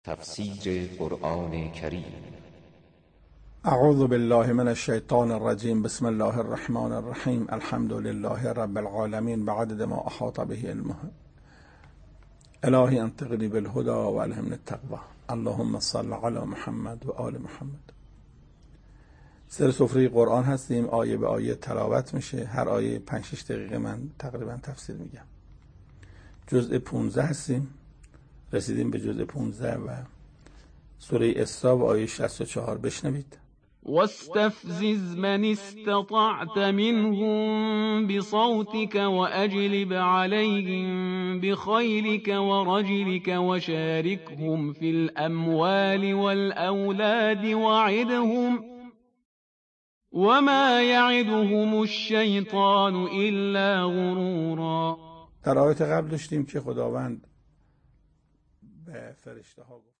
تفسیر قرآن کریم. اعوذ بالله من الشیطان الرجیم. بسم الله الرحمن الرحیم. الحمد لله رب العالمین بعدد ما احاط به علمه. الهی انطقنی بالهدى و الهمنی التقوی. اللهم صل علی محمد و آل محمد. سر سفره قرآن هستیم، آیه به آیه تلاوت میشه. هر آیه 5-6 دقیقه من تقریبا تفسیر میگم. جزء 15 هستیم، رسیدیم به جزء 15 و سوره اسراء و آیه 64. بشنوید. واستفزز من استطعت منهم بصوتك وأجلب عليهم بخيلك ورجلك وشاركهم في الأموال والأولاد وعدهم وما يعدهم الشيطان إلا غرورا. در آیات قبل داشتیم که خداوند به فرشته ها گفت